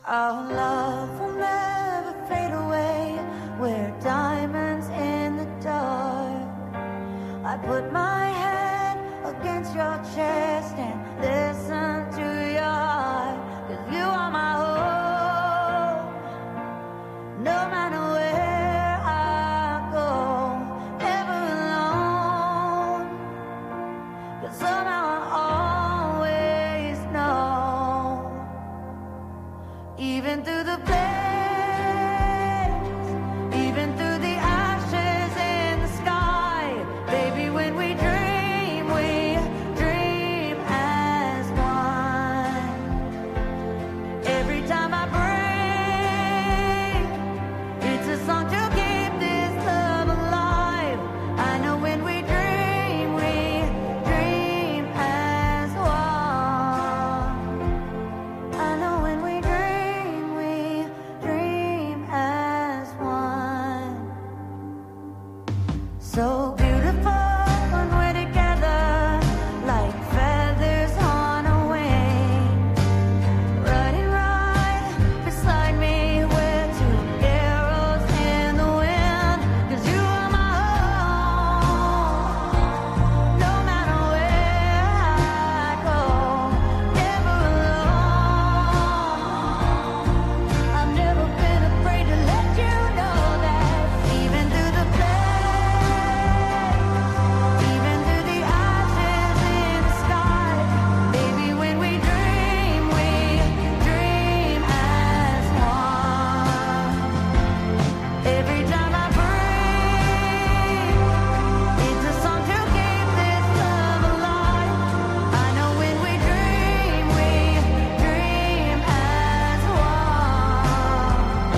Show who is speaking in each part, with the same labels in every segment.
Speaker 1: Our love will never fade away. We're diamonds in the dark. I put my head against your chest and listen to your heart. 'Cause you are my hope. No matter where I go, never alone. 'Cause somehow I always know. Even through the flames, even through the ashes in the sky, baby, when we dream as one. Every time I break, it's a song to keep this love alive. I know when we dream as one. I know when we dream as one. So beautiful when we're together, like feathers on a wing. Running right beside me, we're two arrows in the wind. 'Cause you are my home. No matter where I go, never alone. I've never been afraid to let you know that. Even through the flames, even through the ashes in the sky, baby, when we dream as one. Every time I breathe, it's a song to keep this love alive. I know when we dream as one.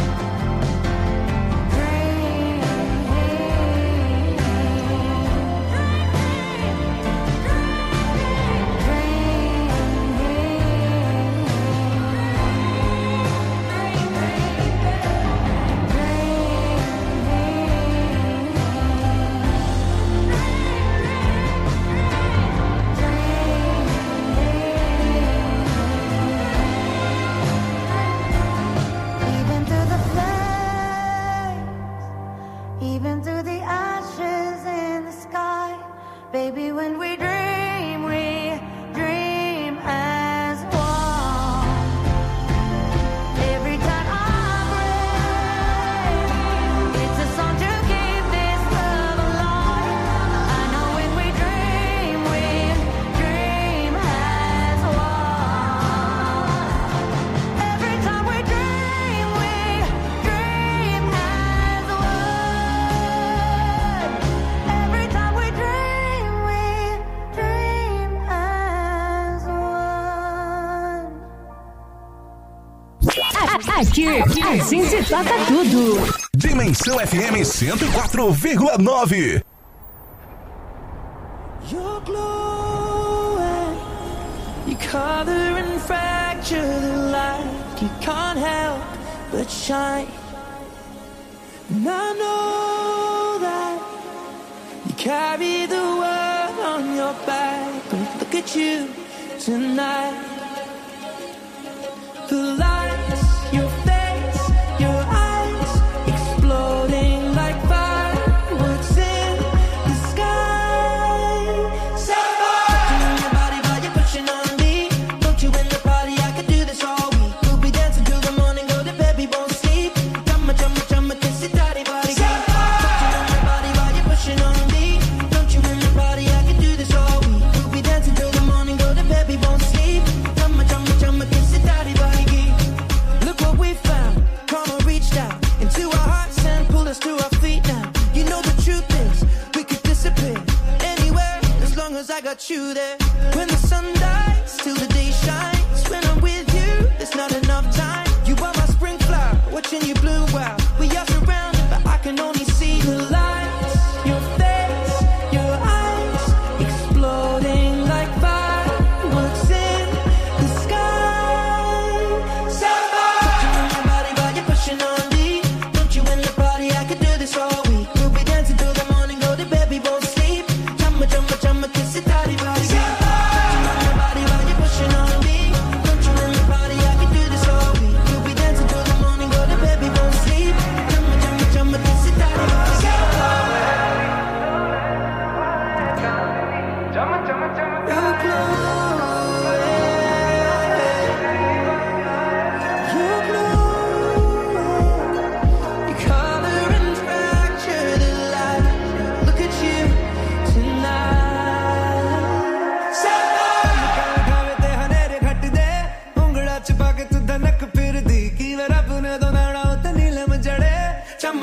Speaker 1: Even through the flames, even through the ashes in the sky, baby, when we dream as one. Every time I break, it's a song to keep this love alive. I know when we dream as one. Every time we dream as one. Every time we dream as one.
Speaker 2: Aqui a gente toca tudo.
Speaker 3: Dimensão FM 104,9.
Speaker 4: You're glowing, you color and fracture the light. You can't help but shine. And I know that you carry the world on your back. But look at you tonight. The lights, your face, your eyes, exploding like fireworks in the sky. Set fire to your body while you're pushing on me. Don't you in the party? I could do this all week. We'll be dancing till the morning, go to bed, we won't sleep. Chumma, chumma, chumma, kiss it, daddy, body. Set fire to your body while you're pushing on me. Don't you in the party? I could do this all week. We'll be dancing till the morning, go to bed, we won't sleep. Chumma, chumma, chumma, kiss it, daddy, body. Look what we found. Karma reached out into our hearts and pulled us to our feet now. You know the truth is, we could disappear anywhere as long as I got you there. When the sun dies, till the day shines. When I'm with you, there's not enough time. You are my spring flower, watching you bloom wild. We are surrounded, but I can only see the lights. Your face, your eyes, exploding like fireworks in the sky. Set fire to your body while you're pushing on me. Don't you in the party? I could do this all week. We'll be dancing till the morning, go to bed, we won't sleep. Chumma, chumma, chumma, kiss it, daddy, body. Set fire to your body while you're pushing on me. Don't you in the party? I could do this all week. We'll be dancing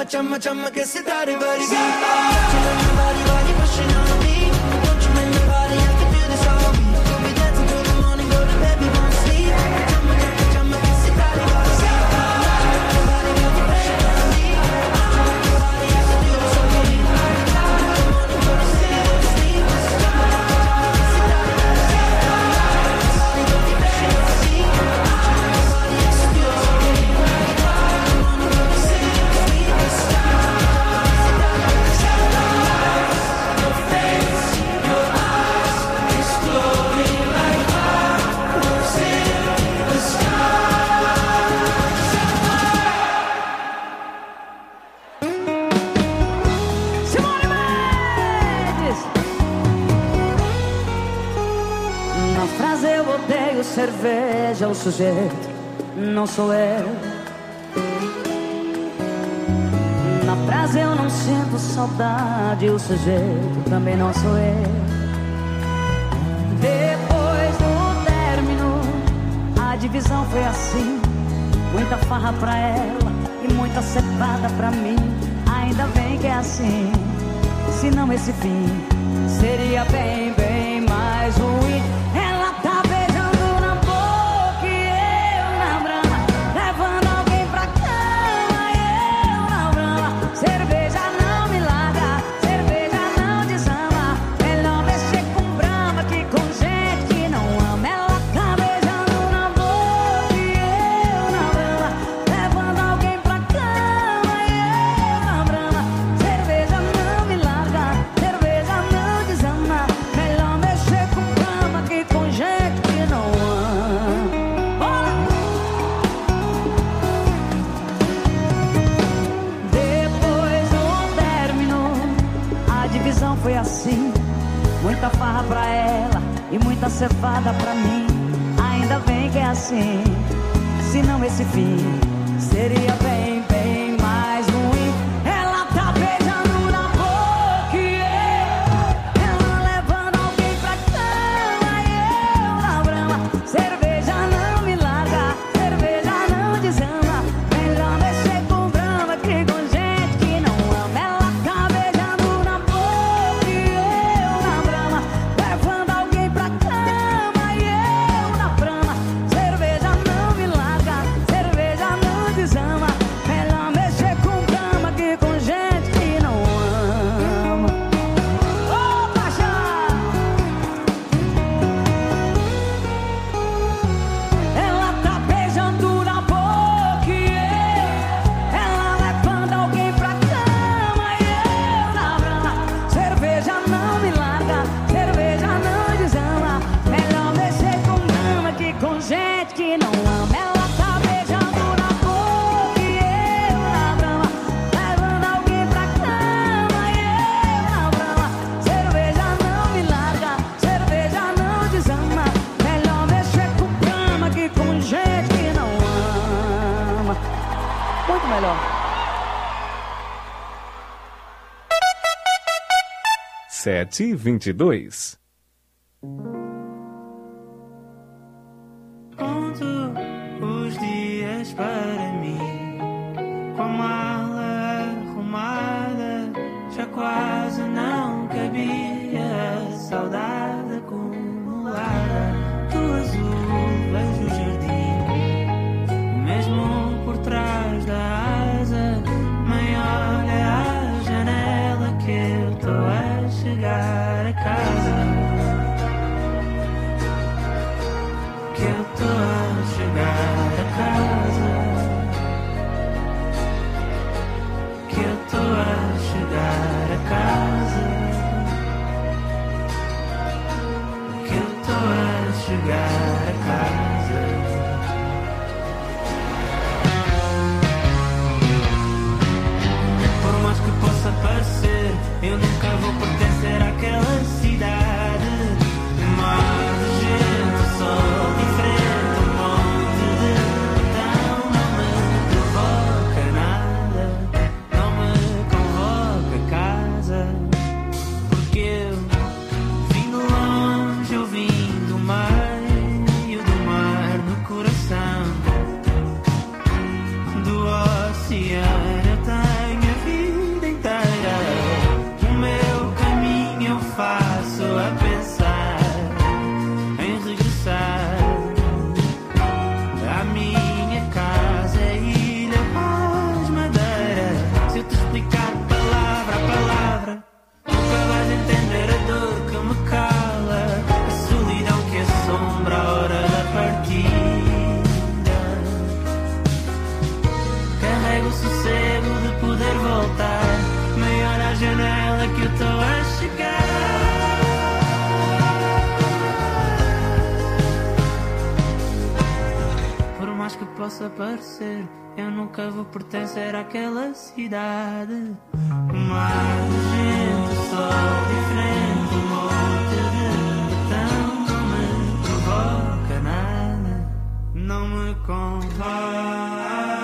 Speaker 4: chama, chama, que esse dar e vai see. Chillin' your body while you pushing on me. Don't you in the party, I can feel this all me. We'll be dancing till the morning, go to bed, we won't sleep. Chama, chama, chama, que esse dar e vai see. Chillin' your body while you pushing on me. Don't you in the party, I can feel this all me. Till the morning, go to bed, we won't sleep. Chama, chama, que esse dar e vai see. Body while you pushing on me. Don't you in the party, I can feel this all me.
Speaker 5: Na frase eu odeio cerveja, o sujeito não sou eu. Na frase eu não sinto saudade, o sujeito também não sou eu. Depois do término, a divisão foi assim: muita farra pra ela e muita cepada pra mim. Ainda bem que é assim, senão esse fim seria bem, bem mais ruim. Ela tá beijando na boca e eu na brama, levando alguém pra cama e eu na brama. Cerveja não me larga, cerveja não desama. Melhor mexer com brama que com gente que não ama. Ela tá beijando na boca e eu na brama, levando alguém pra cama e eu na brama. Cerveja não me larga, cerveja não desama. Melhor mexer com brama que com gente que não ama. Bora! Depois do término, a divisão foi assim: muita farra pra ela e muita cevada pra mim. Ainda bem que é assim, senão esse fim seria bem, bem mais ruim. Ela tá beijando na boca e eu, ela levando alguém pra cama e eu na brama. Cerveja não me larga, cerveja não desama. Melhor mexer com brama que com gente que não ama. Ela tá beijando na boca e eu na brama, levando alguém pra cama e eu na brama. Cerveja não me larga, cerveja não desama. Melhor mexer com brama que com gente que não ama. Ô, paixão! Ela tá beijando na boca e eu, ela levando alguém pra cama e eu na brama. Cerveja não me larga, cerveja não desama. Melhor mexer com brama que com gente que não ama. Ela tá beijando na boca e eu na brama, levando alguém pra cama e eu na brama. Cerveja não me larga, cerveja não desama. Melhor mexer com brama que com gente que não ama. Muito melhor.
Speaker 3: 7h22.
Speaker 4: Conto os dias para mim, com a mala arrumada, já quase não cabia a saudade acumulada. Do azul vejo o jardim, mesmo por trás da asa. Mãe, olha a janela que eu tô a chegar a casa. Que eu tô a chegar a casa. Que eu tô a chegar a casa. Que eu tô a chegar a casa. Por mais que possa parecer, eu nunca vou pertencer àquela cidade. Mar de gente, sol diferente, um monte de botão. Não me provoca nada, não me convoca casa. Porque eu vim de longe, eu vim do meio do mar. mais que possa parecer, eu nunca vou pertencer àquela cidade. Mais gente, sol diferente, um monte de botão. Não me provoca nada, não me convoca.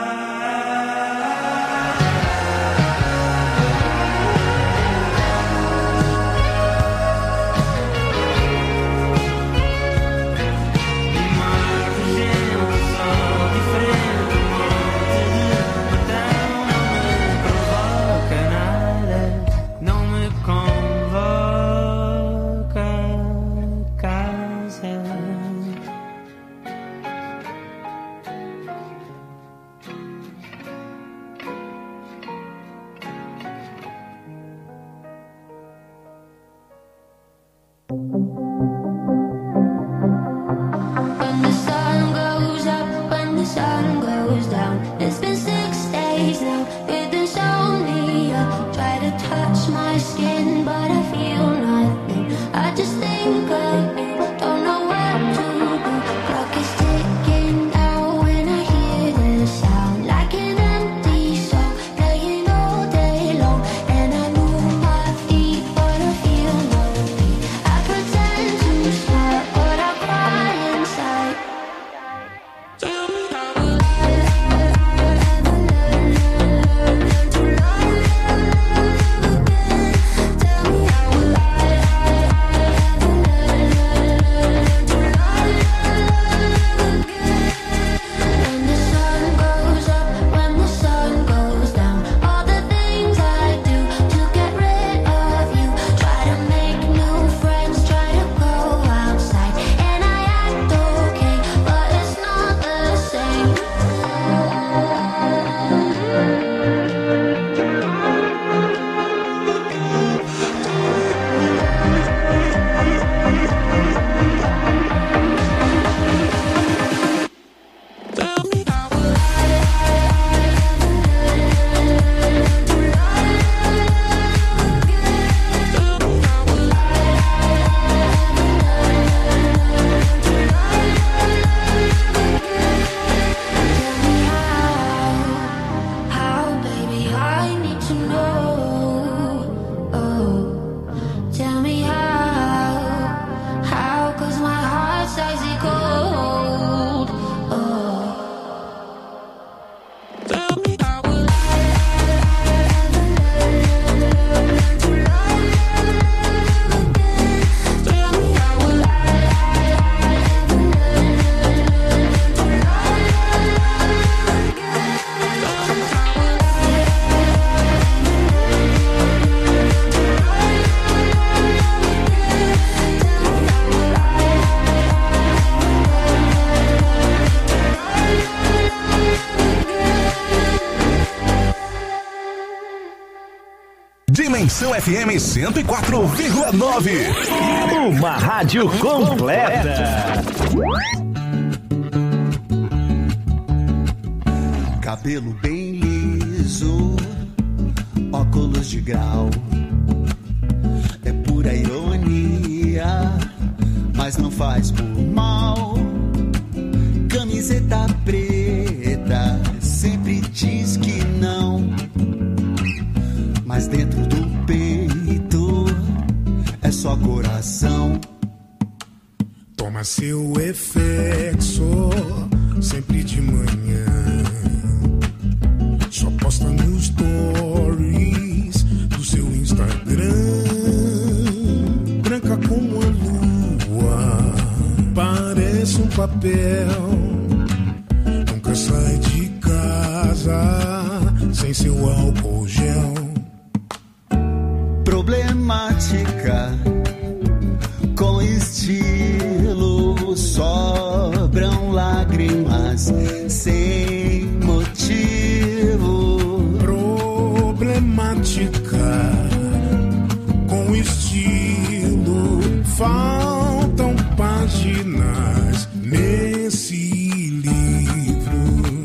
Speaker 3: Dimensão FM 104,9.
Speaker 6: Uma rádio completa.
Speaker 7: Cabelo bem liso, óculos de grau. É pura ironia, mas não faz por mal. Camiseta preta, sempre diz que não. Mas dentro do peito é só coração.
Speaker 8: Toma seu Effexor sempre de manhã. Só posta nos stories do seu Instagram. Branca como a lua, parece um papel. Nunca sai de casa sem seu álcool gel.
Speaker 7: Problemática, com estilo, sobram lágrimas sem motivo.
Speaker 8: Problemática, com estilo, faltam páginas nesse livro.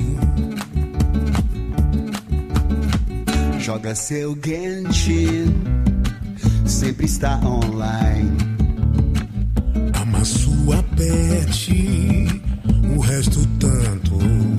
Speaker 7: Joga seu Genshin, sempre está online.
Speaker 8: Ama sua pet, o resto tanto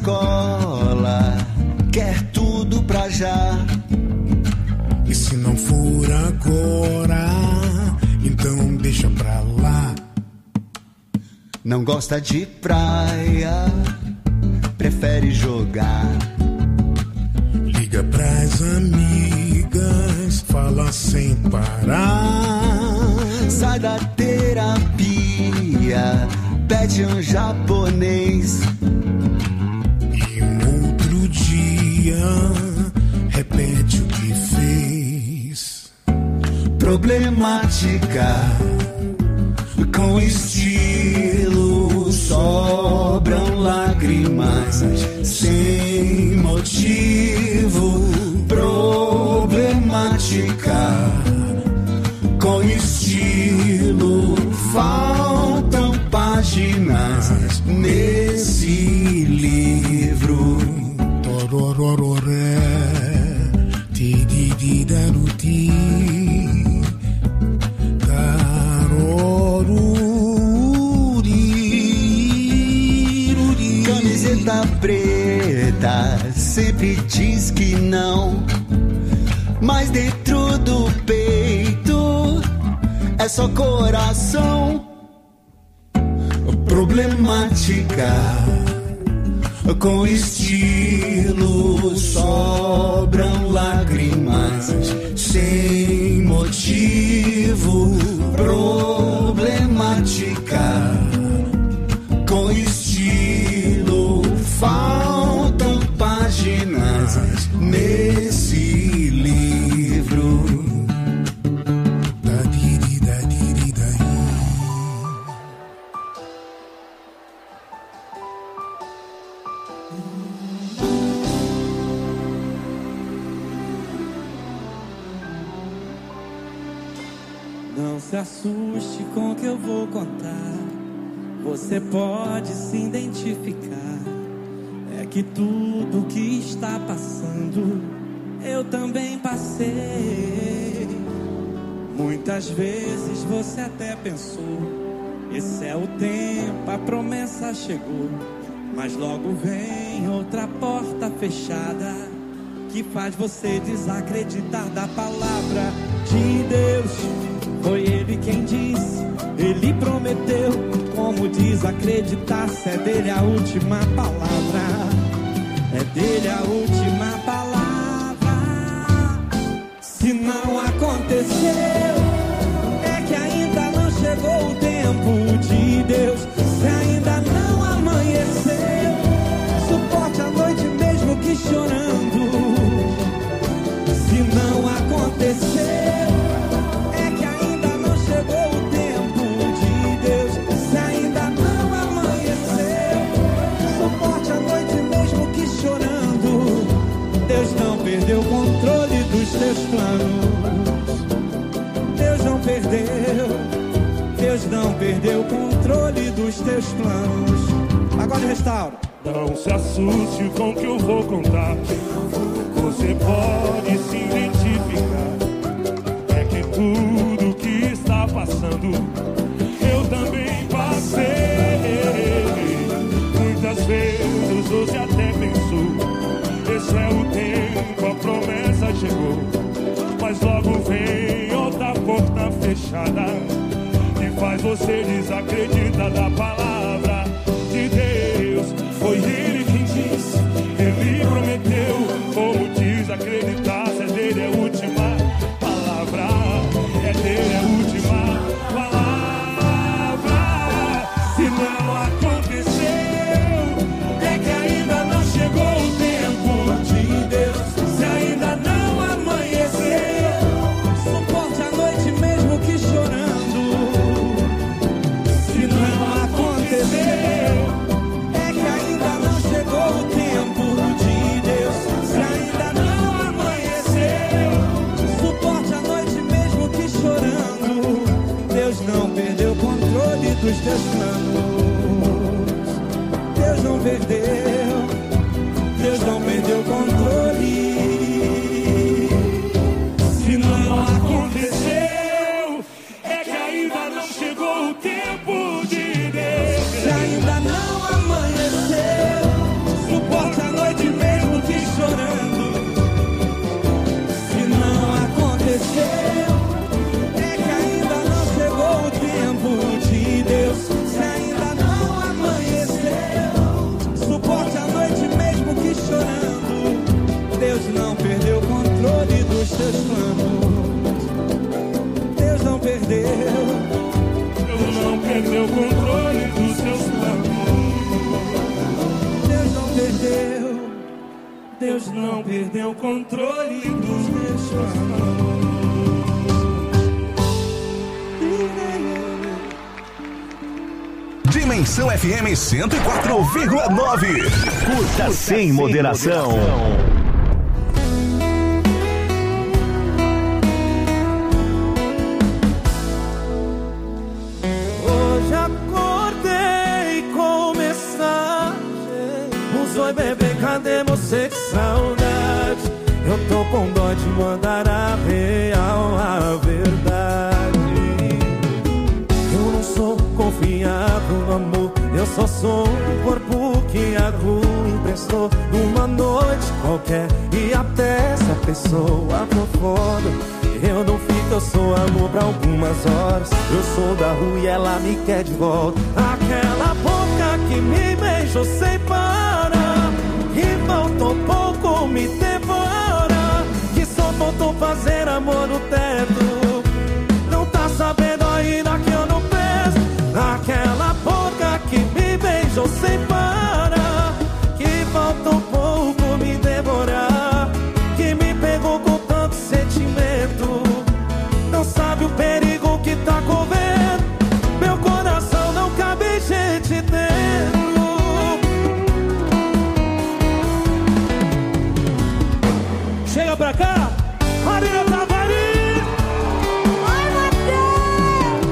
Speaker 7: escola, quer tudo pra já.
Speaker 8: E se não for agora, então deixa pra lá.
Speaker 7: Não gosta de praia, prefere jogar.
Speaker 8: Liga pras amigas, fala sem parar.
Speaker 7: Sai da terapia, pede um japonês.
Speaker 8: E um outro dia, repete o que fez.
Speaker 7: Problemática, com estilo, sobram lágrimas sem motivo. Problemática, com estilo, faltam páginas nesse livro.
Speaker 8: Tororororé, tidididaruti, caroruri.
Speaker 7: Camiseta preta sempre diz que não, mas dentro do peito é só coração. Problemática, com estilo, sobram lágrimas sem motivo. Problemática, com estilo, faltam páginas nesse livro.
Speaker 4: Não se assuste com o que eu vou contar. Você pode se identificar. É que tudo que está passando eu também passei. Muitas vezes você até pensou: esse é o tempo, a promessa chegou. Mas logo vem outra porta fechada que faz você desacreditar da palavra de Deus. Foi Ele quem disse, Ele prometeu. Como desacreditar se é dele a última palavra? É dele a última palavra. Se não aconteceu, é que ainda não chegou o tempo de Deus. Se ainda não amanheceu, suporte a noite mesmo que chorando. Se não aconteceu, chegou o tempo de Deus. Se ainda não amanheceu, suporte a noite mesmo que chorando. Deus não perdeu o controle dos teus planos. Deus não perdeu. Deus não perdeu o controle dos teus planos. Agora restaura.
Speaker 9: Não se assuste com o que eu vou contar. Você pode se identificar. É que tudo que está passando eu também passei. Muitas vezes você até pensou: esse é o tempo, a promessa chegou. Mas logo vem outra porta fechada que faz você desacreditar da palavra de Deus. Foi Ele quem disse, Ele prometeu. Como desacreditar se é dele a última palavra? É dele a última palavra. Se não aconteceu, é que ainda não chegou o tempo de Deus. Se ainda não amanheceu, suporte a noite mesmo que chorando. Se não aconteceu, é que ainda não chegou o tempo de Deus. Se ainda não amanheceu, suporte a noite mesmo que chorando. Deus não perdeu o controle dos teus planos. Deus não perdeu. Deus não perdeu o controle. Se não aconteceu, é que ainda não chegou o tempo de Deus. Se ainda não amanheceu, suporte o controle dos meus amores.
Speaker 3: Dimensão FM 104,9.
Speaker 6: Curta sem moderação.
Speaker 4: Hoje acordei com mensagem. Oi bebê, cadê você? Que saudade. Eu tô com dó de mandar a real, a verdade. Eu não sou confiável no amor. Eu só sou um corpo que a rua emprestou numa noite qualquer. E até se a pessoa for foda, eu não fico, eu sou amor pra algumas horas. Eu sou da rua e ela me quer de volta. Aquela boca que me beijou sem parar, que faltou pouco me devora, que só faltou fazer amor no teto. Não tá sabendo ainda que eu não peço. Aquela boca que me beijou sem parar, que faltou pouco me devorar, que me pegou com tanto sentimento. Não sabe o perigo que tá correndo. Meu coração não cabe gente dentro. Chega pra cá, Marina Tavares.
Speaker 1: Ai, Mateus.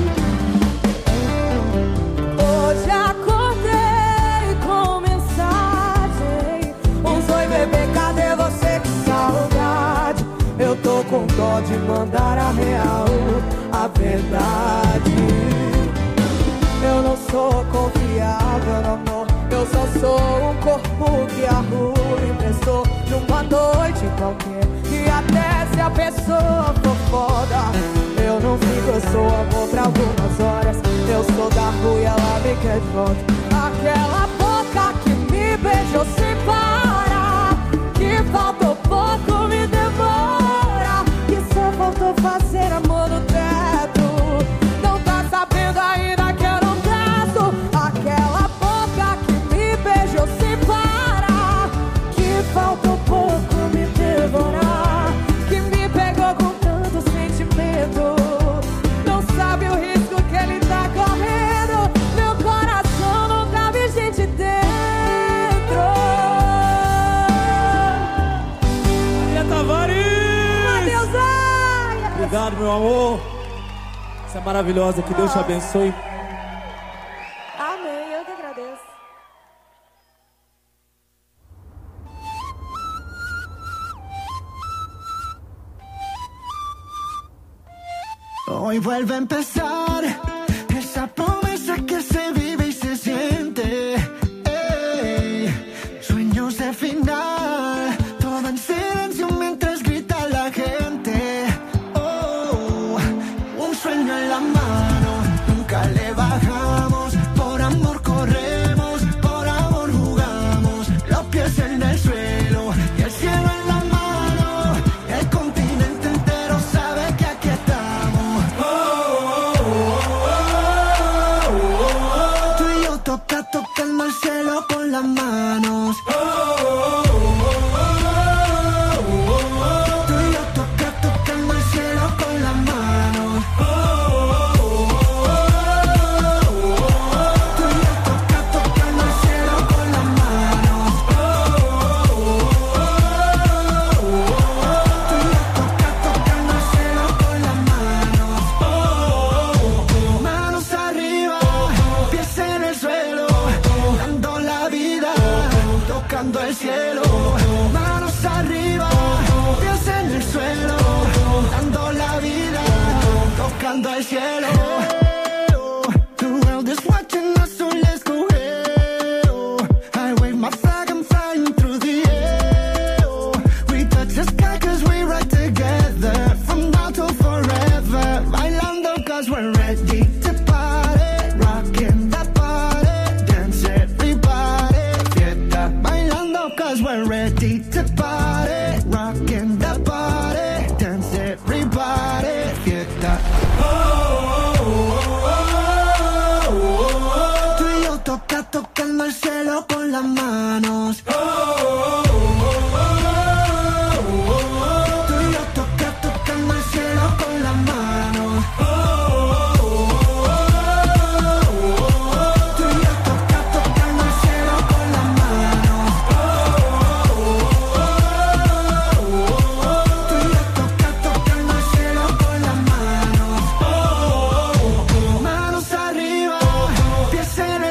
Speaker 1: Hoje acordei com mensagem. Oi bebê, cadê você? Que saudade.
Speaker 4: Eu tô com dó de mandar a real, a verdade. Eu não sou confiável no amor. Eu só sou um corpo que a rua emprestou numa noite qualquer. E até se a pessoa for foda, eu não fico, eu sou amor pra algumas horas. Eu sou da rua e ela me quer de volta. Aquela boca que me beijou sem parar, que faltou pouco me devora, que só faltou fazer amor no teto. Não tá sabendo ainda que eu não peço. Aquela boca que me beijou sem parar, que faltou pouco me devorar, que me pegou com tanto sentimento. Não sabe o risco que ele tá correndo. Meu coração não cabe gente dentro. Maria Tavares. Mateus Aia. Obrigado, meu amor. Você é maravilhosa. Que Deus te abençoe.
Speaker 1: Amém, eu que agradeço.
Speaker 10: Hoy vuelve a empezar esa promesa que se vive y se siente. Ey, sueños de final, todo en silencio mientras grita la gente. Oh, un sueño en la mano, nunca le bajamos. Por amor corremos, por amor jugamos. Los pies en el suelo y el cielo en la mano. El continente entero sabe que aquí estamos. Tú y yo tocando el cielo con las manos. Tú y yo tocando el cielo con las manos. Tú y yo tocando el cielo con las manos. Tú y yo tocando el cielo con las manos. Manos arriba, pies en el suelo, dando la vida, tocando el cielo. Manos arriba, pies en el suelo, dando la vida, tocando el cielo. The world is watching us, so let's go hell. I wave my flag, I'm flying through the air. We touch the sky cause we ride together, from now till forever. Bailando cause we're ready to party, rocking the party, dance everybody, fiesta. Bailando cause we're ready to party, rocking the party, dance everybody, fiesta. Tú y yo tocando el cielo con las manos.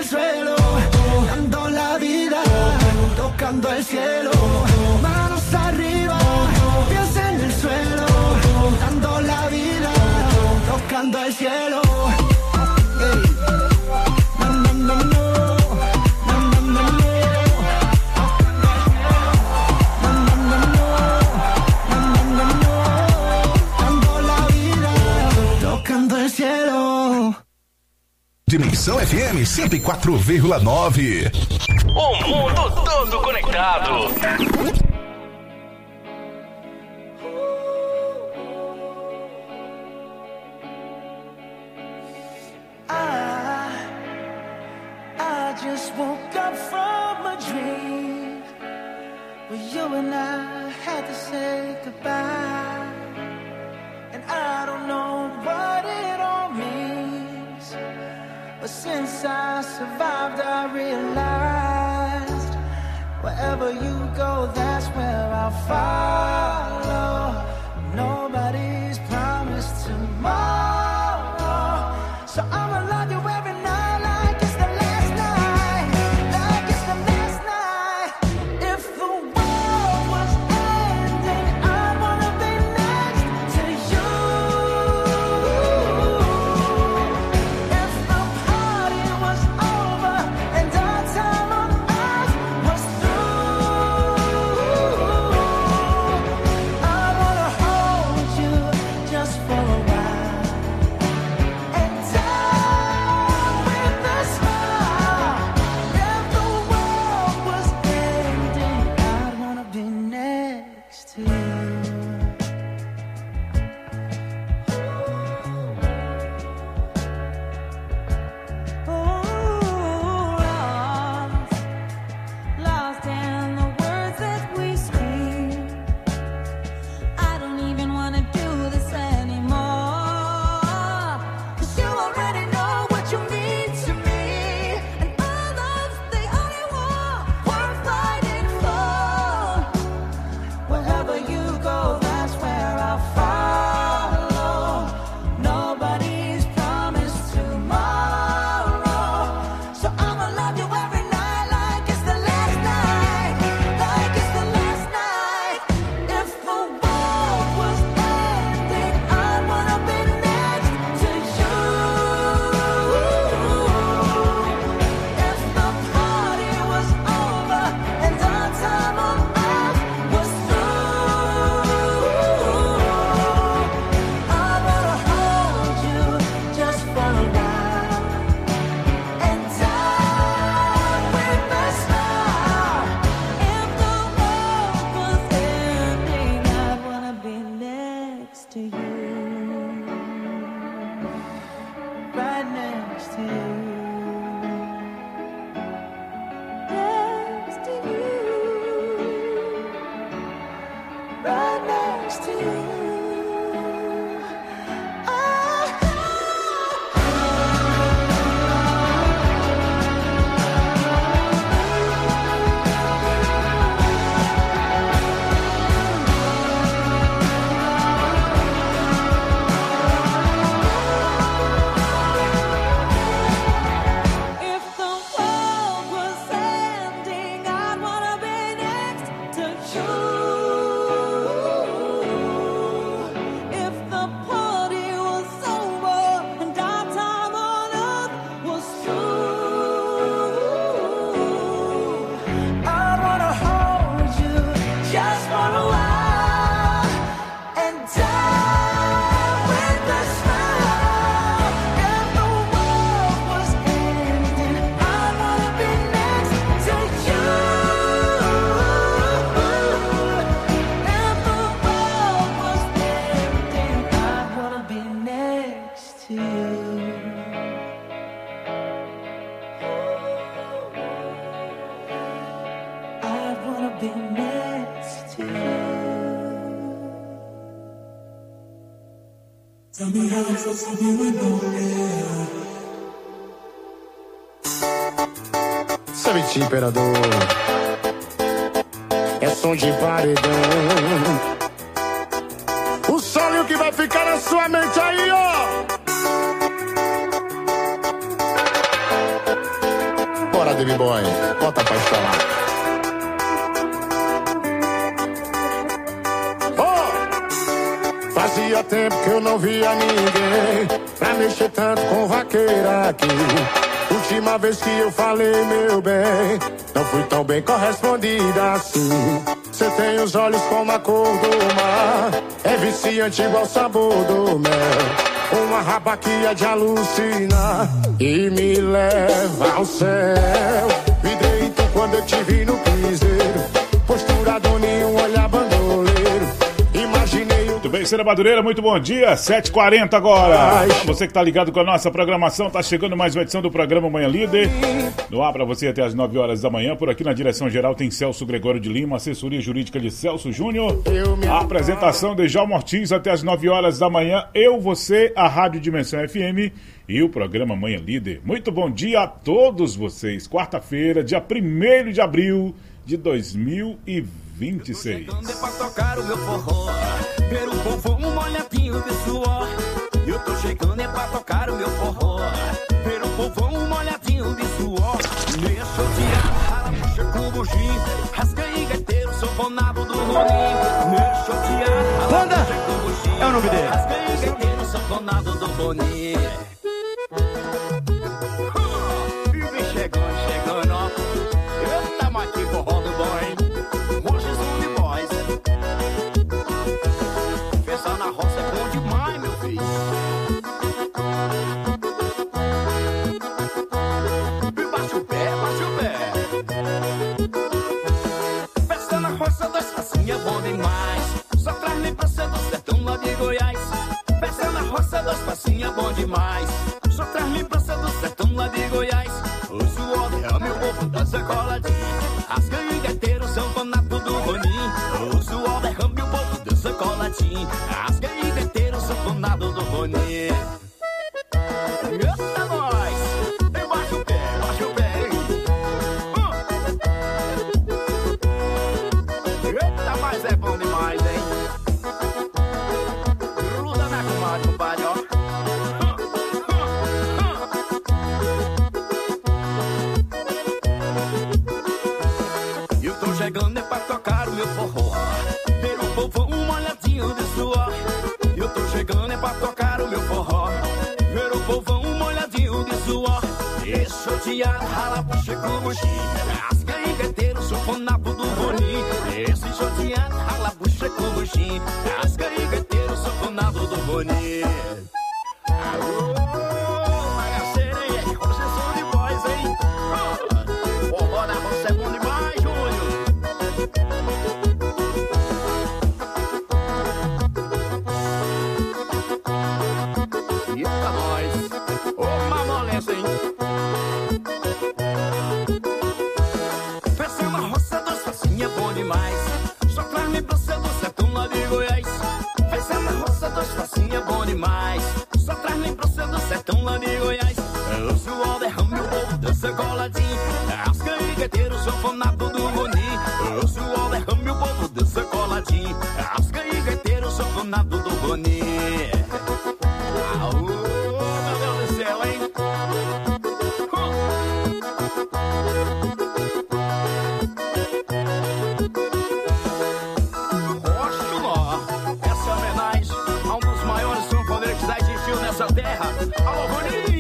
Speaker 10: suelo, dando la vida, tocando el cielo. Manos arriba, pies en el suelo, dando la vida, tocando el cielo. Hey. No, no, no, no. Cielo.
Speaker 3: Dimensão FM 104,9.
Speaker 6: O mundo todo conectado.
Speaker 4: I just woke up from a dream where you and I had to say goodbye. And I don't know what it all means, but since I survived I realized wherever you go, that's where I'll follow. Nobody's promised tomorrow, so I'ma love you every night like it's the last night, like it's the last night. If the world was ending, I'd wanna be next to you. If the party was over and our time on earth was through, I wanna hold you just for a while and die with a smile. If the world was ending, I'd wanna be next to you. Lost in the words that we scream. I don't even wanna do this anymore, 'cause you already know what you mean to me, and all love's the only war worth fighting for. Wherever you go, that's where I'll follow. Nobody's promised tomorrow, so I'ma love you every night like it's the last night, like it's the last night. If the world was ending, I'd wanna be next to you. If the party was over and our time on earth was through, I wanna hold you just for a while and die with a smile. If the world was ending, I'd wanna be next to you, right next to you, next to you, right next to you. If the world was ending, I'd wanna be next to you. If the party was over and our time on earth was through, I'd wanna hold you just for a while and die with a smile. If the world was ending, I'd wanna be next to you. If the world was ending, I'd wanna be next to you. I'd wanna be next to you.
Speaker 8: Tell me how I'm supposed to be with no air.
Speaker 11: Sabe, imperador, é som de paredão. O sonho que vai ficar na sua mente aí, ó. David Boy. Bota pra instalar. Fazia tempo que eu não via ninguém pra mexer tanto com vaqueira aqui. Última vez que eu falei, meu bem, não fui tão bem correspondida assim. Cê tem os olhos como a cor do mar, é viciante igual o sabor do mel. Uma raba que é de alucinar e me leva ao céu. Me deito quando eu te vi no piseiro, postura do ninho, olhar bandoleiro. Imaginei o...
Speaker 12: Muito bem, Cena Madureira, muito bom dia, 7h40 agora. Você que tá ligado com a nossa programação, tá chegando mais uma edição do programa Manhã Líder. No ar pra você até as 9 horas da manhã. Por aqui na direção geral tem Celso Gregório de Lima, assessoria jurídica de Celso Júnior. A apresentação de Djalma Ortiz até as 9 horas da manhã. Eu, você, a Rádio Dimensão FM e o programa Manhã Líder. Muito bom dia a todos vocês. Quarta-feira, dia 1º de abril de 2026.
Speaker 13: Pra tocar o meu forró, ver o povo um molhadinho de suor. Eu tô chegando é pra tocar o meu forró, ver o povo um molhadinho de suor. Deixa eu tirar a puxa com bugim, rasguei gaiteiro, sou bonado do rolinho. Deixa eu tirar a puxa com bugim, é o nome dele. Rasguei gaiteiro, sou bonado do rolinho. Vive chegando, ó. Eita, mas que forró do boy. Na roça é bom demais, meu filho. Baixa o pé, baixa o pé. Festa na roça das facinhas é bom demais. Só traz-me pra ser do sertão lá de Goiás. Festa na roça das facinhas é bom demais. Só traz-me pra ser do sertão lá de Goiás. O suor derrama e o povo dança coladinho. As canhigueteiros são fanatos do Roninho. O suor derrama e o povo dança coladinho. As canhigueteiros são fanatos do Roninho. Eita, nós! Baixa o pé, baixa o pé. Eita, mas é bom demais, hein? Gruda na comadre, compadre, ó. Eu tô chegando é pra tocar o meu forró, ver o povo um molhadinho de suor. Eu tô chegando é pra tocar o meu forró, ver o povo um molhadinho de suor. Deixa eu te rala puxa com buchinho, as canhigueteiros sou fonapo do rolinho. Deixa eu te rala puxa com buchinho, as canhigueteiros sou fonapo do rolinho. Alô, bagaceira, hein? Hoje é som de voz, hein? Forró na roça é bom demais, Júnior. Eita, nós! Ô, mamolência, hein? Festa na roça das facinhas é bom demais. Só traz-me pra ser do sertão lá de Goiás. Festa na roça das facinhas é bom demais. Só traz-me pra ser do sertão lá de Goiás. O suor derrama e o povo dança coladinho. As canhigueteiros são fanatos do Roninho. O suor derrama e o povo dança coladinho. As canhigueteiros são fanatos do Roninho. Aô, meu Deus do céu, hein? Roxo nó, essa é a homenagem a um dos maiores sanfoneiros que já existiu nessa terra. Alô, Roninho!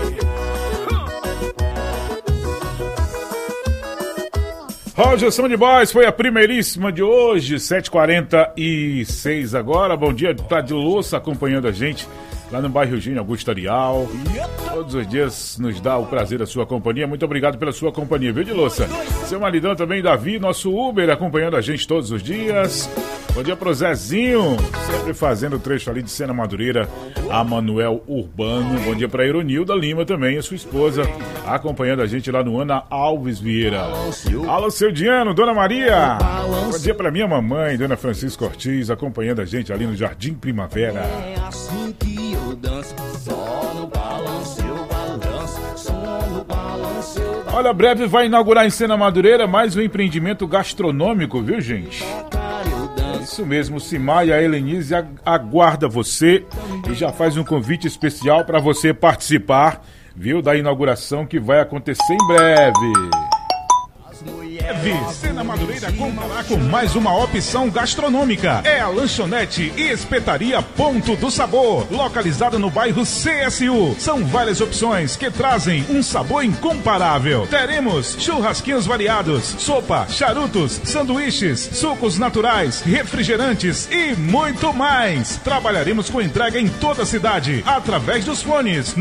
Speaker 12: Roger Sound Boys foi a primeiríssima de hoje, 7h46 agora. Bom dia, tá de louça acompanhando a gente lá no bairro Eugênio Augusto Arial. Todos os dias nos dá o prazer da sua companhia. Muito obrigado pela sua companhia, viu, de louça? Seu maridão também, Davi, nosso Uber, acompanhando a gente todos os dias. Bom dia pro Zezinho, sempre fazendo o trecho ali de Cena Madureira a Manuel Urbano. Bom dia pra Ironilda Lima também, a sua esposa, acompanhando a gente lá no Ana Alves Vieira. Alô, seu Diano, Dona Maria. Bom dia pra minha mamãe, Dona Francisca Ortiz, acompanhando a gente ali no Jardim Primavera.
Speaker 13: É assim que eu danço, só no balanço eu balanço, só no balanço eu balanço.
Speaker 12: Olha, breve vai inaugurar em Cena Madureira mais um empreendimento gastronômico, viu, gente? Isso mesmo, Simar e a Helenise aguarda você e já faz um convite especial para você participar viu, da inauguração que vai acontecer em breve.
Speaker 3: Cena Madureira contará com mais uma opção gastronômica. É a lanchonete e espetaria Ponto do Sabor, localizada no bairro CSU. São várias opções que trazem um sabor incomparável. Teremos churrasquinhos variados, sopa, charutos, sanduíches, sucos naturais, refrigerantes e muito mais. Trabalharemos com entrega em toda a cidade, através dos fones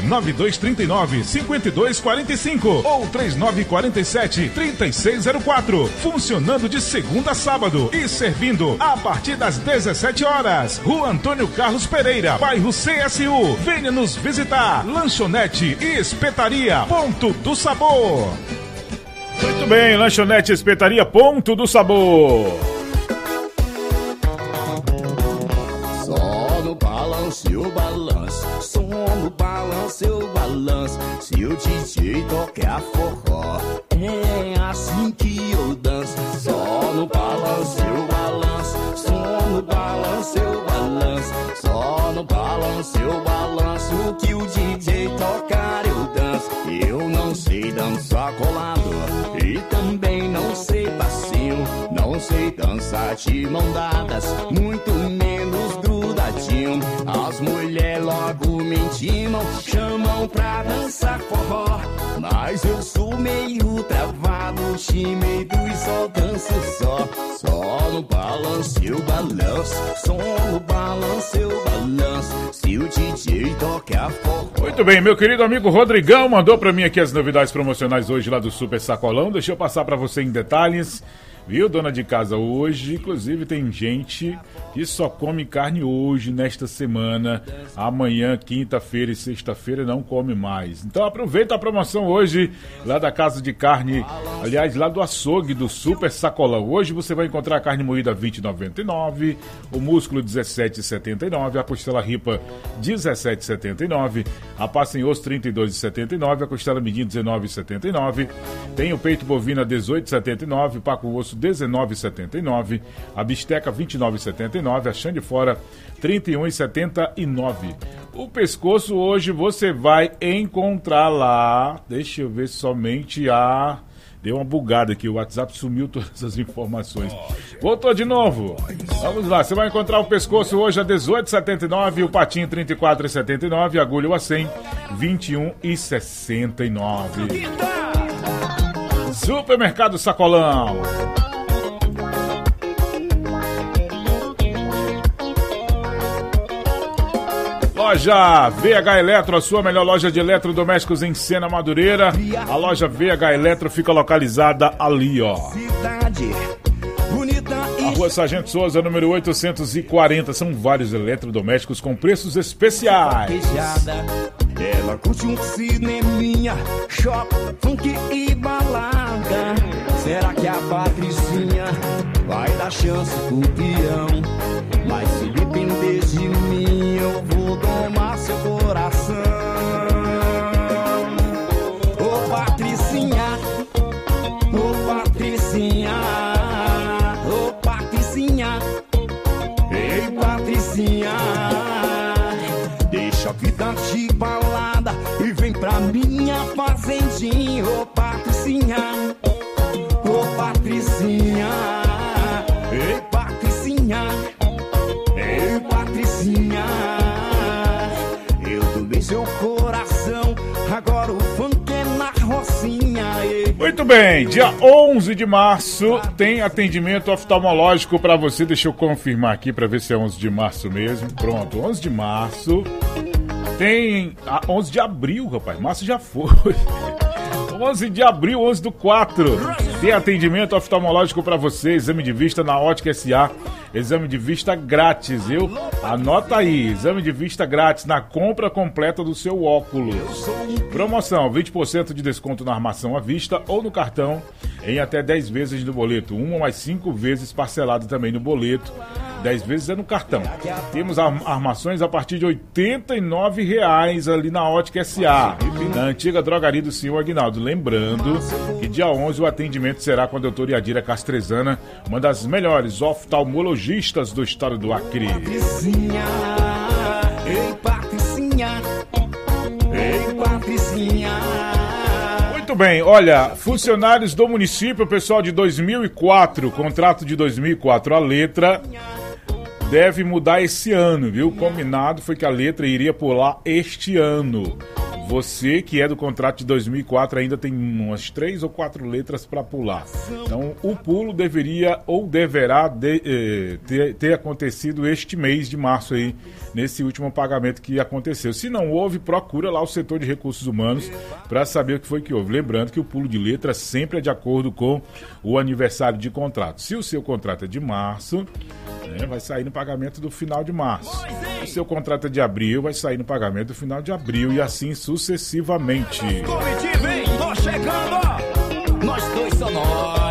Speaker 3: 99239-5245 ou 3947-3604. Funcionando de segunda a sábado e servindo a partir das 17 horas. Rua Antônio Carlos Pereira, bairro CSU. Venha nos visitar. Lanchonete e espetaria Ponto do Sabor.
Speaker 12: Muito bem, lanchonete e espetaria Ponto do Sabor.
Speaker 13: Só no balanço, o balanço. Só no balanço, o balanço. Se o DJ tocar forró, é assim que eu danço. Só no balanço, o balanço. Só no balanço, o balanço. Só no balanço, o balanço. O que o DJ tocar eu danço. Eu não sei dançar colado e também não sei passinho. Não sei dançar de mão dadas, muito menos grudadinho. As mulheres logo me intimam, chamam pra dançar forró. Mas eu sou meio travado, tímido e só danço só. Só no balanço eu balanço, só no balanço eu balanço. Se o DJ tocar forró.
Speaker 12: Muito bem, meu querido amigo Rodrigão mandou pra mim aqui as novidades promocionais hoje lá do Super Sacolão. Deixa eu passar pra você em detalhes. Viu, dona de casa, hoje, inclusive, tem gente que só come carne hoje, nesta semana. Amanhã, quinta-feira e sexta-feira não come mais. Então aproveita a promoção hoje, lá da Casa de Carne, aliás, lá do açougue do Super Sacolão. Hoje você vai encontrar a carne moída R$ 20,99, o músculo R$ 17,79, a costela ripa R$ 17,79, a passa em osso R$ 32,79, a costela medinha R$ 19,79, tem o peito bovino R$ 18,79, paco osso R$ 19,79, a bisteca R$ 29,79, a chã de fora R$ 31,79. O pescoço hoje você vai encontrar lá, deixa eu ver somente a... Deu uma bugada aqui, o WhatsApp sumiu todas as informações. Voltou de novo. Vamos lá, você vai encontrar o pescoço hoje a R$ 18,79, o patinho R$ 34,79, a agulha a 100, R$ 21,69. Supermercado Sacolão. Loja VH Eletro, a sua melhor loja de eletrodomésticos em Sena Madureira. A loja VH Eletro fica localizada ali, ó. A Rua Sargento Souza, número 840. São vários eletrodomésticos com preços especiais.
Speaker 13: Ela curte um cineminha, shopping, funk e balada. Será que a Patricinha vai dar chance pro peão? Mas se depender de mim, eu vou domar seu coração. Ô Patricinha, ô Patricinha, ô Patricinha, ei Patricinha, deixa a vida de balada e vem pra minha fazendinha. Ô Patricinha, ô Patricinha, ei Patricinha, ei Patricinha, eu domei seu coração, agora o funk é na rocinha. Ei.
Speaker 12: Muito bem, dia 11 de março tem atendimento oftalmológico pra você. Deixa eu confirmar aqui pra ver se é 11 de março mesmo. Pronto, 11 de março. Tem 11 de abril, rapaz, março já foi. 11 de abril, 11 do 4. Tem atendimento oftalmológico para você, exame de vista na Ótica SA. Exame de vista grátis, viu? Anota aí, exame de vista grátis na compra completa do seu óculos. Promoção, 20% de desconto na armação à vista ou no cartão em até 10 vezes no boleto. 1 mais 5 vezes parcelado também no boleto. 10 vezes é no cartão. Temos armações a partir de R$ 89,00 ali na Ótica SA, na antiga drogaria do senhor Aguinaldo. Lembrando que dia 11 o atendimento será com a doutora Yadira Castrezana, uma das melhores oftalmologistas do estado do Acre.
Speaker 13: Patricinha, ei Patricinha, ei Patricinha.
Speaker 12: Muito bem, olha, funcionários do município, pessoal de 2004, contrato de 2004, a letra deve mudar esse ano, viu? Combinado foi que a letra iria pular este ano. Você que é do contrato de 2004 ainda tem umas 3 ou 4 letras para pular. Então o pulo deveria ou deverá ter acontecido este mês de março aí, nesse último pagamento que aconteceu. Se não houve, procura lá o setor de recursos humanos para saber o que foi que houve. Lembrando que o pulo de letra sempre é de acordo com o aniversário de contrato. Se o seu contrato é de março, vai sair no pagamento do final de março. Se o seu contrato é de abril, vai sair no pagamento do final de abril e assim sucessivamente.
Speaker 13: Comitiva, hein? Tô chegando, ó. Nós dois só nós.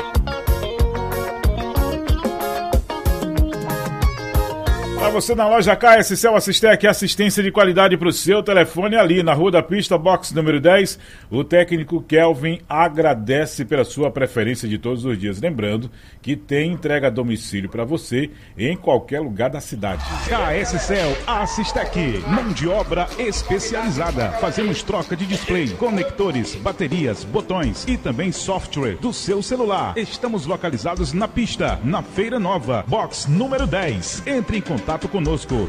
Speaker 12: Para você na loja KSC Assistec, assistência de qualidade para o seu telefone ali na Rua da Pista, box número 10. O técnico Kelvin agradece pela sua preferência de todos os dias. Lembrando que tem entrega a domicílio para você em qualquer lugar da cidade.
Speaker 3: KSC Assistec, mão de obra especializada. Fazemos troca de display, conectores, baterias, botões e também software do seu celular. Estamos localizados na pista, na Feira Nova, box número 10. Entre em contato conosco,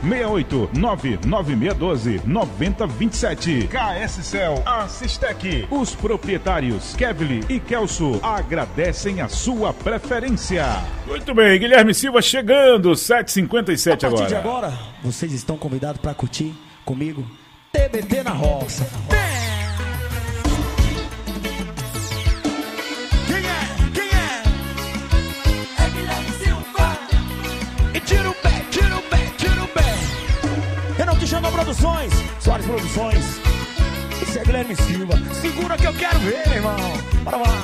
Speaker 3: 68996129027. KSC Assistec. Os proprietários Kevly e Kelso agradecem a sua preferência.
Speaker 12: Muito bem, Guilherme Silva chegando, 7h57 agora.
Speaker 14: A partir de agora, vocês estão convidados para curtir comigo TBT na Roça.
Speaker 13: Quem é? É Guilherme Silva. E tira o pé.
Speaker 14: Renato Xandão Produções, Soares Produções. Esse é Guilherme Silva. Segura que eu quero ver, meu irmão. Bora lá.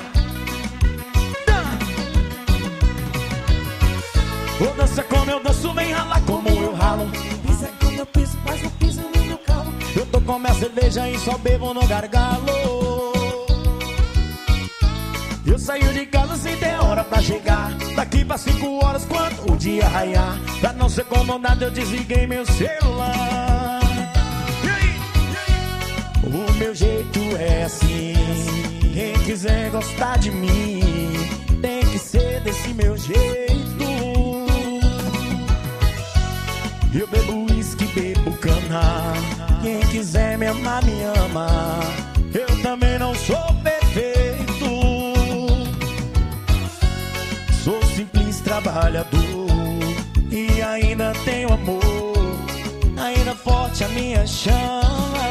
Speaker 14: Vou dançar como eu danço, vem ralar como eu ralo. Pisa como eu piso, mas não piso no meu calo. Eu tô com minha cerveja e só bebo no gargalo. Eu saio de casa sem ter hora pra chegar. Daqui pra 5 horas quando o dia raiar. Pra não ser comandado eu desliguei meu celular. E aí? O meu jeito é assim. Quem quiser gostar de mim tem que ser desse meu jeito. Eu bebo uísque, bebo cana. Quem quiser me amar, me ama. Eu também não sou perfeito. Sou simples trabalhador e ainda tenho amor, ainda forte a minha chama.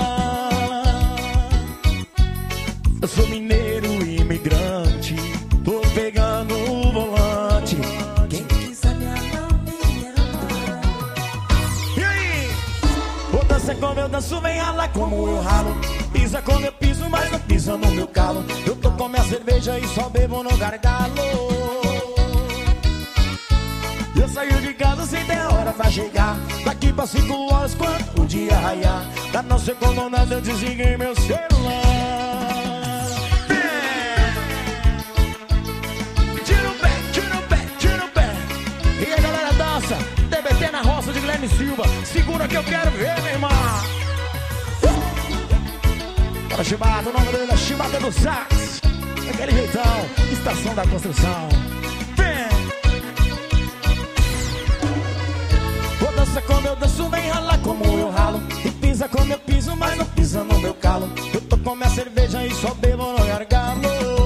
Speaker 14: Eu sou mineiro imigrante, tô pegando o volante. Quem quiser me amar, me ama. E aí? Vou dançar como eu danço, vem ralar como eu ralo. Pisa como eu piso, mas não pisa no meu calo. Eu tô com minha cerveja e só bebo no gargalo. Eu saio de casa sem ter hora pra chegar. Daqui pra 5 horas quando o dia raiar. Pra não ser comandado eu desliguei meu celular. Tira o pé, tira o pé, tira o pé. E aí galera dança, TBT na Roça de Guilherme Silva. Segura que eu quero ver, meu irmão. Para Chibata, o nome dele é Chibata do Sax. Daquele jeitão, Estação da Construção. Dança como eu danço, vem ralar como eu ralo. E pisa como eu piso, mas não pisa no meu calo. Eu tô com minha cerveja e só bebo no gargalo.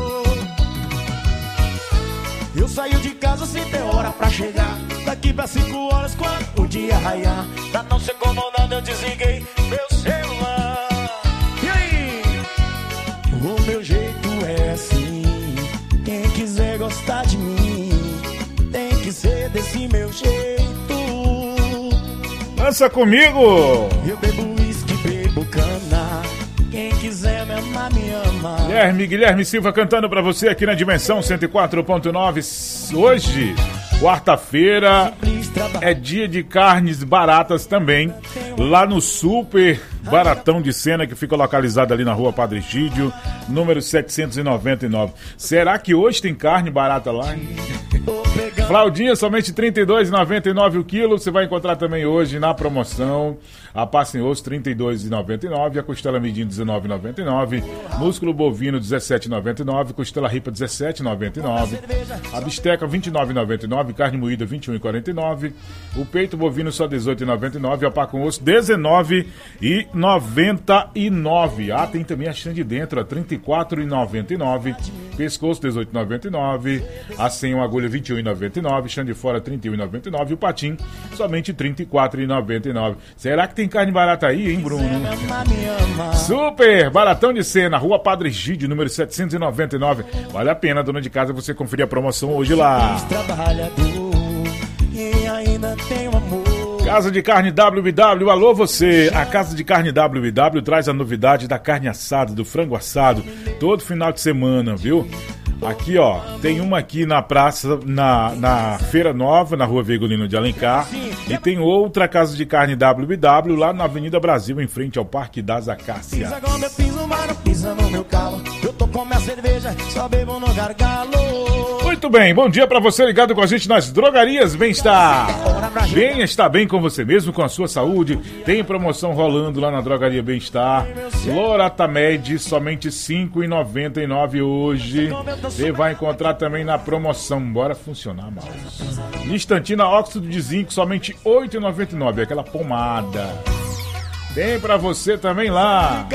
Speaker 14: Eu saio de casa sem ter hora pra chegar. Daqui pra 5 horas quando o dia raiar. Pra não ser comandado eu desliguei meu celular. E aí? O meu jeito é assim. Quem quiser gostar de mim tem que ser desse meu jeito.
Speaker 12: Dança comigo!
Speaker 14: Eu bebo uísque, bebo cana. Quem quiser me amar, me ama.
Speaker 12: Guilherme Silva cantando pra você aqui na Dimensão 104.9. Hoje, quarta-feira, é dia de carnes baratas também. Lá no Super Baratão de Sena, que fica localizado ali na Rua Padre Egídio, número 799. Será que hoje tem carne barata lá, hein?
Speaker 14: Tô pegando
Speaker 12: Fraldinha, somente R$ 32,99 o quilo. Você vai encontrar também hoje na promoção. A passa em osso, R$ 32,99. A costela medinho, R$ 19,99. Músculo bovino, R$ 17,99. Costela ripa, R$ 17,99. A bisteca, R$ 29,99. Carne moída, R$ 21,49. O peito bovino, só R$ 18,99. A pá com osso, R$ 19,99. Ah, tem também a chã de dentro, R$ 34,99. Pescoço, R$ 18,99. A sem uma agulha, R$ 21,99. Chã de fora, R$ 31,99. E o patim, somente R$ 34,99. Será que tem carne barata aí, hein, Bruno? Super baratão de cena, Rua Padre Egídio, número 799. Vale a pena, dona de casa, você conferir a promoção hoje lá. Casa de Carne WW, alô você. A Casa de Carne WW traz a novidade da carne assada, do frango assado, todo final de semana, viu? Aqui, ó, tem uma aqui na praça, na Feira Nova, na Rua Virgulino de Alencar. E tem outra Casa de Carne WW lá na Avenida Brasil, em frente ao Parque das Acácias.
Speaker 14: Pisa quando eu piso, mas não pisa no meu calo. Eu tô com minha cerveja, só bebo no gargalo.
Speaker 12: Muito bem, bom dia pra você ligado com a gente nas Drogarias Bem-Estar. Venha estar bem com você mesmo, com a sua saúde. Tem promoção rolando lá na Drogaria Bem-Estar. Loratamed, somente R$ 5,99 hoje. Você vai encontrar também na promoção. Bora funcionar, Maus. Listantina óxido de zinco, somente R$ 8,99. Aquela pomada. Tem pra você também lá.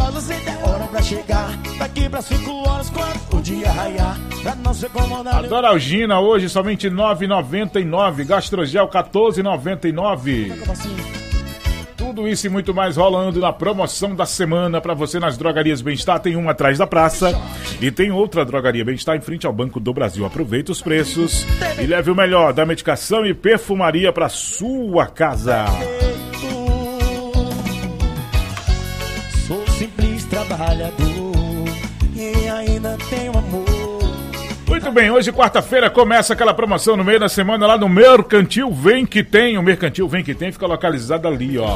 Speaker 12: A Doralgina hoje somente R$ 9,99. Gastrogel R$ 14,99. Tudo isso e muito mais rolando na promoção da semana pra você nas Drogarias Bem-Estar. Tem uma atrás da praça e tem outra Drogaria Bem-Estar em frente ao Banco do Brasil. Aproveita os preços e leve o melhor da medicação e perfumaria pra sua casa.
Speaker 14: Sou simples trabalhador e ainda tenho amor.
Speaker 12: Muito bem, hoje quarta-feira começa aquela promoção no meio da semana lá no Mercantil Vem Que Tem. O Mercantil Vem Que Tem fica localizado ali, ó,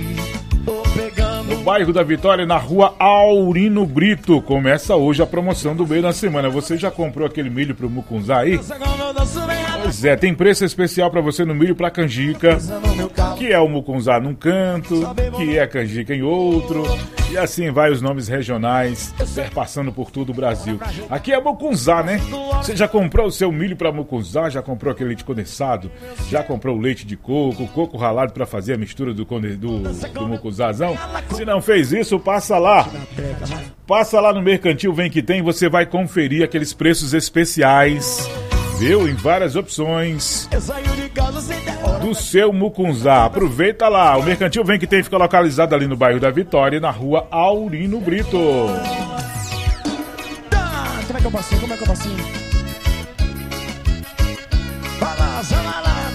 Speaker 12: no bairro da Vitória, na Rua Aurino Brito. Começa hoje a promoção do meio da semana. Você já comprou aquele milho pro mucunzá aí? Pois é, tem preço especial pra você no milho pra canjica, que é o mucunzá num canto, que é a canjica em outro, e assim vai os nomes regionais, perpassando por todo o Brasil. Aqui é mucunzá, né? Você já comprou o seu milho pra mucunzá? Já comprou aquele leite condensado? Já comprou o leite de coco ralado pra fazer a mistura do mucunzazão? Se não fez isso, passa lá. Passa lá no Mercantil Vem Que Tem, você vai conferir aqueles preços especiais, viu? Em várias opções do seu mucunzá. Aproveita lá. O Mercantil Vem Que Tem fica localizado ali no bairro da Vitória, na Rua Aurino Brito.
Speaker 14: Como é que eu passinho? Como é que eu passinho? Vai lá.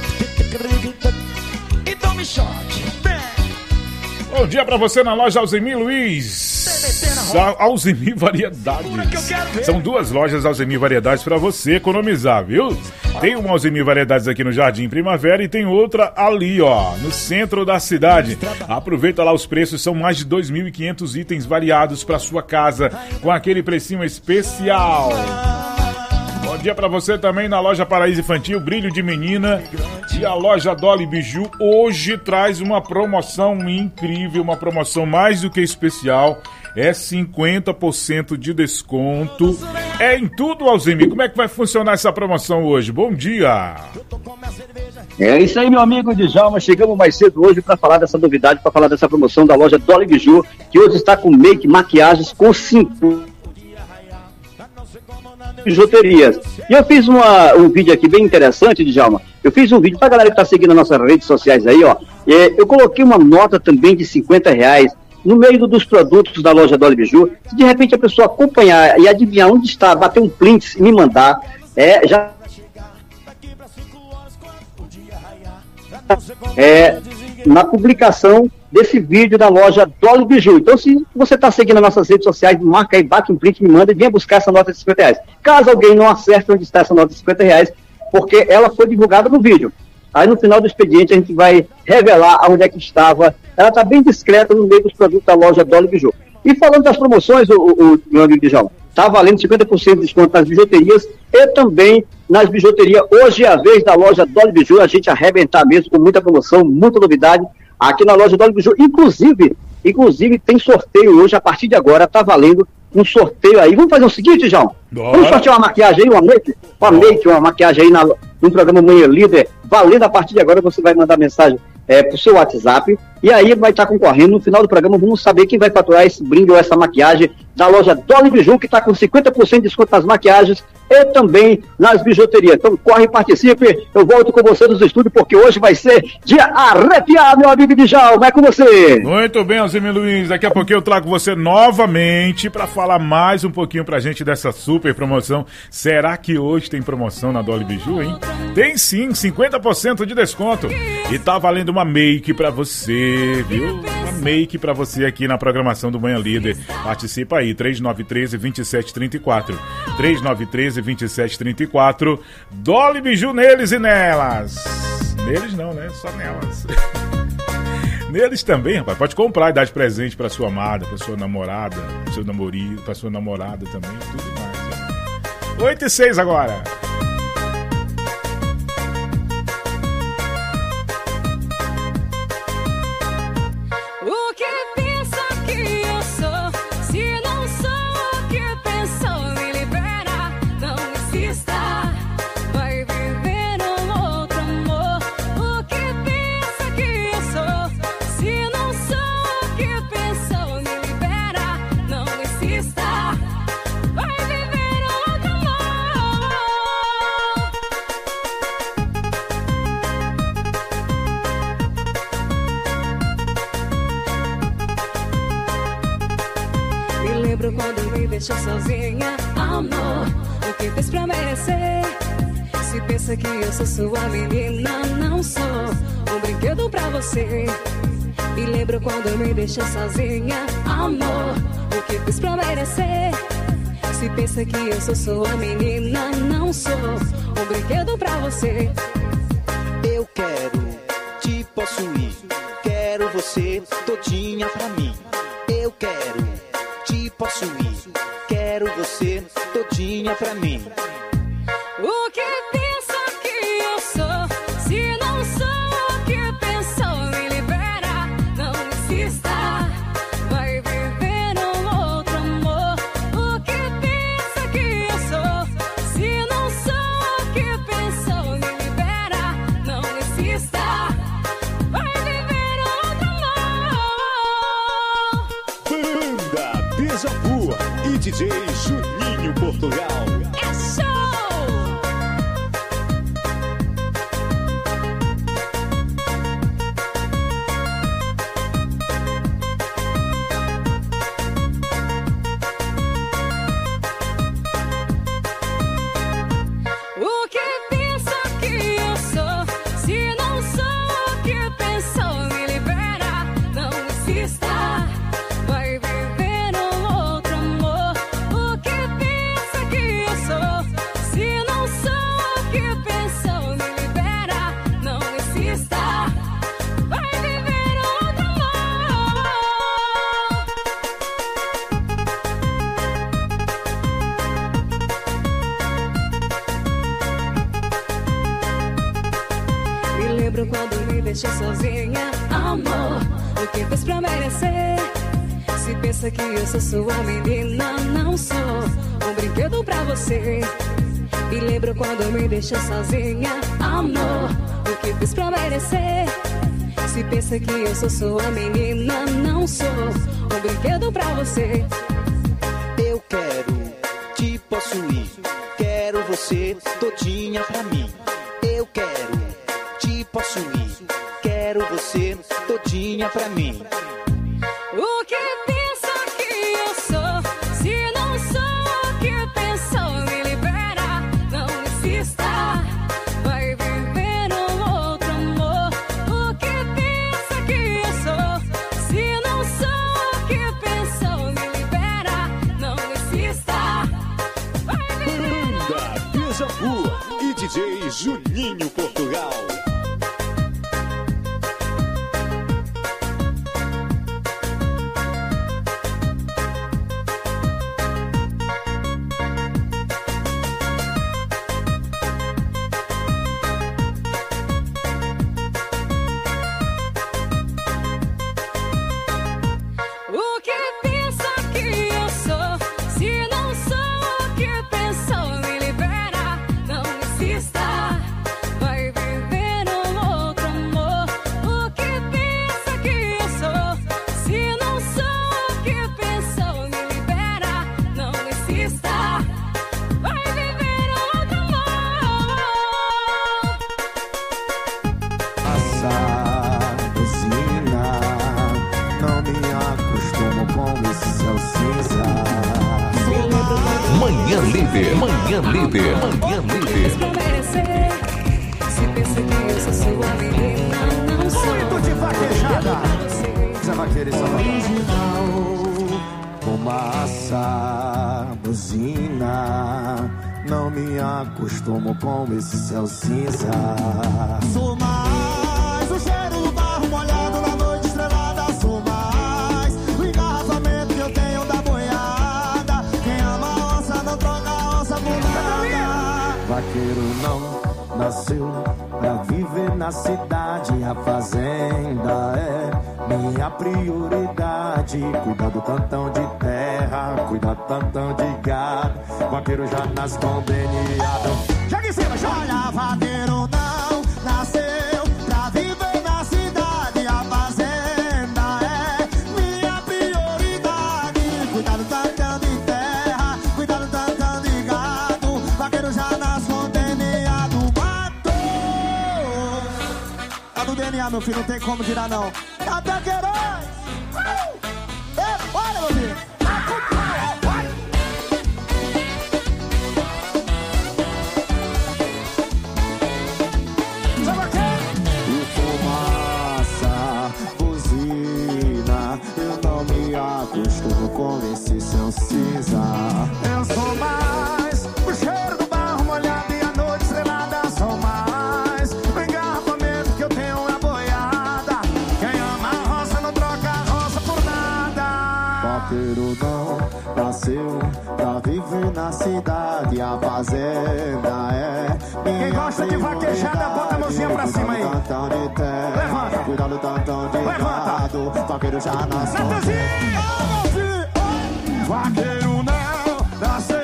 Speaker 14: E tome shot.
Speaker 12: Bom dia pra você na loja Alzemir Luiz. Alzemir Variedades. São duas lojas Alzemir Variedades pra você economizar, viu? Tem uma Alzemir Variedades aqui no Jardim Primavera e tem outra ali, ó, no centro da cidade. Aproveita lá os preços, são mais de 2.500 itens variados pra sua casa, com aquele precinho especial. Bom dia pra você também na loja Paraíso Infantil, Brilho de Menina. E a loja Dolly Biju hoje traz uma promoção incrível, uma promoção mais do que especial. É 50% de desconto. É em tudo, Alzemir. Como é que vai funcionar essa promoção hoje? Bom dia.
Speaker 15: É isso aí, meu amigo Djalma. Chegamos mais cedo hoje para falar dessa novidade, para falar dessa promoção da loja Dolly Biju, que hoje está com maquiagens com 5 bijuterias. E eu fiz um vídeo aqui bem interessante, Djalma. Eu fiz um vídeo pra galera que tá seguindo as nossas redes sociais aí, ó. Eu coloquei uma nota também de R$50 no meio dos produtos da loja Dolly Biju. Se de repente a pessoa acompanhar e adivinhar onde está, bater um print e me mandar, na publicação desse vídeo da loja Dolly Biju. Então, se você está seguindo as nossas redes sociais, marca aí, bate um print, me manda e venha buscar essa nota de R$50. Caso alguém não acerte onde está essa nota de R$50, porque ela foi divulgada no vídeo. Aí no final do expediente a gente vai revelar onde é que estava. Ela está bem discreta no meio dos produtos da loja Dolly Biju. E falando das promoções, o meu amigo Djalma, tá valendo 50% de desconto nas bijuterias e também nas bijuterias. Hoje é a vez da loja Dolly Biju, a gente arrebentar mesmo com muita promoção, muita novidade aqui na loja Dolly Biju. Inclusive tem sorteio hoje, a partir de agora, tá valendo um sorteio aí. Vamos fazer o seguinte, João? Vamos sortear uma maquiagem aí, uma maquiagem aí no programa Manhã Líder, valendo a partir de agora. Você vai mandar mensagem pro seu WhatsApp, e aí vai estar concorrendo. No final do programa vamos saber quem vai faturar esse brinde ou essa maquiagem da loja Dolly Biju, que está com 50% de desconto nas maquiagens e também nas bijuterias. Então corre e participe. Eu volto com você nos estúdios, porque hoje vai ser dia arrepiado, meu amigo Djalma. É com você.
Speaker 12: Muito bem, Alzimir Luiz. Daqui a pouquinho eu trago você novamente para falar mais um pouquinho pra gente dessa super promoção. Será que hoje tem promoção na Dolly Biju, hein? Tem sim, 50% de desconto. E tá valendo uma make pra você, viu? Uma make pra você aqui na programação do Manhã Líder. Participa aí, 3913-2734. 3913-2734. Dolly Biju neles e nelas. Neles não, né? Só nelas. Neles também, rapaz. Pode comprar e dar de presente pra sua amada, pra sua namorada, pro seu namorado, pra sua namorada também, tudo mais. Ó. 8h06 agora.
Speaker 1: O que pensa que eu sou? Se não sou o que pensou, me libera, não insista. Vai viver um outro amor. O que pensa que eu sou? Se não sou o que pensou, me libera, não insista. Vai viver outro amor. Me lembro quando me deixou sozinha, amor. O que fez pra merecer? Se pensa que eu sou sua menina, não sou um brinquedo pra você. Me lembro quando me deixou sozinha, amor. O que fiz pra merecer? Se pensa que eu sou sua menina, não sou um brinquedo pra você.
Speaker 16: Eu quero te possuir, quero você todinha pra mim. Eu quero te possuir, quero você todinha pra mim.
Speaker 1: O que pensa que eu sou? Se não sou o que pensou, me libera, não insista. Vai viver um outro amor. O que pensa que eu sou? Se não sou o que pensou, me libera, não insista. Vai viver outro amor.
Speaker 14: Banda Deja Vu e DJ Juninho Portugal.
Speaker 1: É show! O que pensa que eu sou? Se não sou o que pensou, me libera, não insista. Vai viver um outro amor. O que pensa que eu sou? Se não sou o que pensou, me libera, não insista. Vai viver outro amor. Me lembro quando me deixou sozinha, amor. O que fez pra merecer? Se pensa que eu sou sua menina, não sou um brinquedo pra você. Me lembro quando me deixou sozinha, amor. O que fiz pra merecer? Se pensa que eu sou sua menina, não sou um brinquedo pra você.
Speaker 16: Eu quero te possuir, quero você todinha pra mim. Eu quero te possuir, quero você todinha pra mim.
Speaker 1: O que pensa que eu sou? Se não sou o que pensou, me libera, não insista. Vai viver um outro amor. O que pensa que eu sou? Se não sou o que pensou, me libera, não insista. Vai viver
Speaker 14: Banda Deja Vu e DJ Juninho Portugal.
Speaker 17: Líder. Manhã Líder. Manhã Líder.
Speaker 4: Se perceber, eu sou sua menina. Não sou
Speaker 10: muito de vaquejada. Zé Vaqueiro e
Speaker 7: original, fumaça, buzina. Não me acostumo com esse céu cinza.
Speaker 10: Sou mais o cheiro do barro molhado na noite estrelada. Sou mais o engarrafamento que eu tenho da boiada. Quem ama onça não troca a onça por nada.
Speaker 7: Vaqueiro não nasceu pra viver na cidade. A fazenda é minha prioridade. Cuida do tantão de terra, cuida do tantão de gado. Vaqueiro já nasce com DNA.
Speaker 10: Chega em cima, já. Olha, vaqueiro não nasceu pra viver na cidade. A fazenda é minha prioridade. Cuida do tantão de terra, cuida do tantão de gado. Vaqueiro já nasce com DNA do mato. Tá do DNA, meu filho, não tem como tirar não. Tá Vaqueirões! Olha, meu filho!
Speaker 7: E fumaça, buzina. Eu não me acostumo com esse céu cinza.
Speaker 10: Eu sou mais o cheiro do barro molhado e a noite estrelada. Sou mais o engarrafamento que eu tenho na boiada. Quem ama a roça não troca a roça por nada.
Speaker 7: Vaqueiro não nasceu pra viver na cidade. A fazenda é minha.
Speaker 10: Quem gosta de vaquejada, bota a mãozinha pra cima aí.
Speaker 7: Levanta. Cuida do tantão de gado. Vaqueiro já nasceu.
Speaker 10: Vaqueiro não nasceu